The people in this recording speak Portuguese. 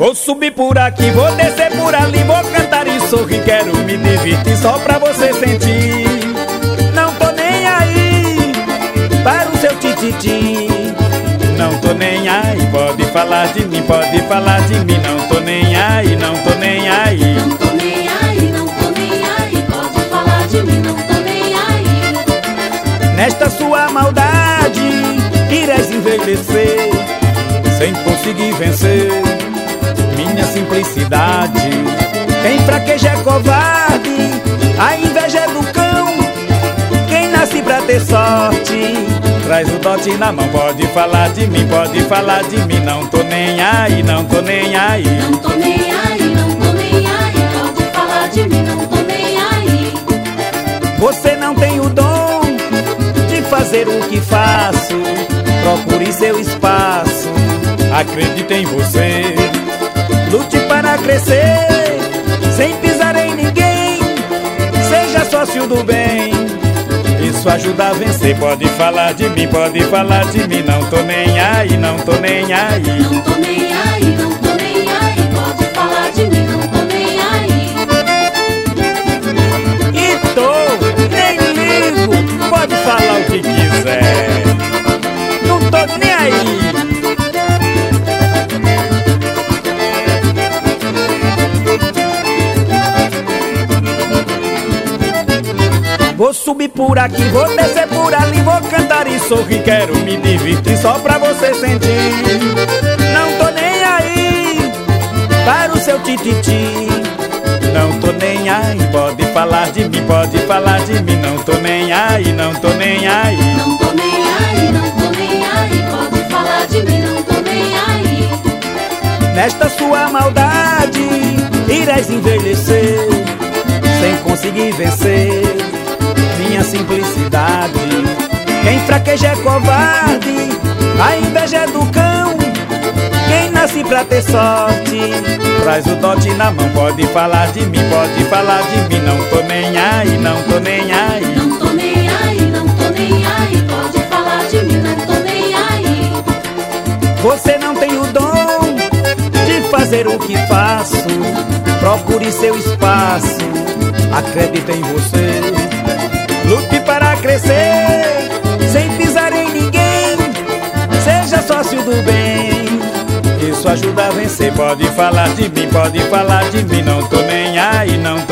Vou subir por aqui, vou descer por ali, vou cantar e sorrir, quero me divertir só pra você sentir. Não tô nem aí para o seu tititi. Não tô nem aí, pode falar de mim, pode falar de mim. Não tô nem aí, não tô nem aí. Não tô nem aí, não tô nem aí, pode falar de mim, não tô nem aí. Nesta sua maldade irás envelhecer sem conseguir vencer minha simplicidade. Quem fraqueja é covarde, a inveja é do cão. Quem nasce pra ter sorte traz o dote na mão. Pode falar de mim, pode falar de mim. Não tô nem aí, não tô nem aí. Não tô nem aí, não tô nem aí, pode falar de mim, não tô nem aí. Você não tem o dom de fazer o que faço. Procure seu espaço, acredite em você. Lute para crescer, sem pisar em ninguém. Seja sócio do bem, isso ajuda a vencer. Pode falar de mim, pode falar de mim. Não tô nem aí, não tô nem aí. Não tô nem aí, não tô nem aí, pode falar de mim, não tô nem aí. E tô, nem ligo, pode falar o que quiser. Não tô nem aí. Vou subir por aqui, vou descer por ali, vou cantar e sorrir, quero me divertir só pra você sentir. Não tô nem aí para o seu tititi. Não tô nem aí, pode falar de mim, pode falar de mim. Não tô nem aí, não tô nem aí. Não tô nem aí, não tô nem aí, pode falar de mim, não tô nem aí. Nesta sua maldade irás envelhecer sem conseguir vencer minha simplicidade. Quem fraqueja é covarde, a inveja é do cão. Quem nasce pra ter sorte traz o dote na mão. Pode falar de mim, pode falar de mim. Não tô nem aí, não tô nem aí. Não tô nem aí, não tô nem aí, pode falar de mim, não tô nem aí. Você não tem o dom de fazer o que faço. Procure seu espaço, acredite em você. Lute para crescer, sem pisar em ninguém. Seja sócio do bem, isso ajuda a vencer. Pode falar de mim, pode falar de mim. Não tô nem aí, não tô